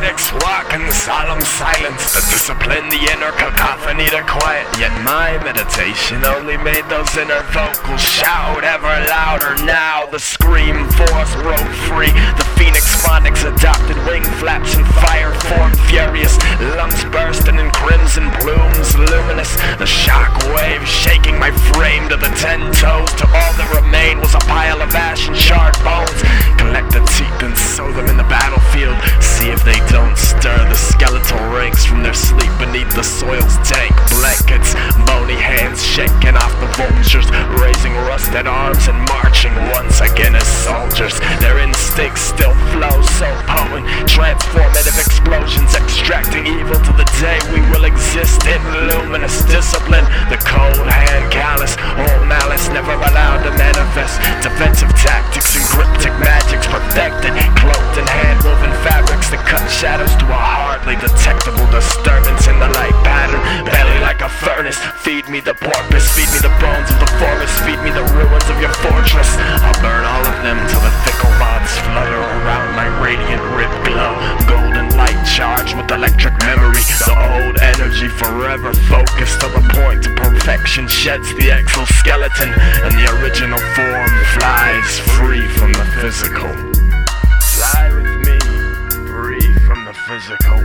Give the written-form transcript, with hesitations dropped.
critics walk in solemn silence, the discipline, the inner cacophony to quiet. Yet my meditation only made those inner vocals shout ever louder. Now the scream force broke free, the phoenix phonics adopted wing flaps and fire formed furious, lungs bursting in crimson plumes luminous, the shock wave shaking my frame to the 10 toes. To all that remained was a pile of ash and charred bones. Collect the teeth and sow them in the battlefield, see if they don't stir the skeletal ranks from their sleep beneath the soil's dank blankets. Bony hands shaking off the vultures, raising rusted arms and marching once again as soldiers. Their instincts still flow so potent, transformative explosions extracting evil to the day we will exist in luminous discipline. The cold hand callous, all malice never allowed to manifest. Defensive tactics and cryptic magics perfected, cloaked in hand-woven fabrics that cut shadows to a hardly detectable disturbance in the light pattern. Belly like a furnace, feed me the porpoise, feed me the bones of the forest, feed me the ruins of your fortress. I'll burn all of them till the fickle moths flutter around my radiant rib glow. Golden light charged with electric memory, the old energy forever focused till the point of perfection sheds the exoskeleton, and the original form flies free from the physical. Fly with me, free from the physical.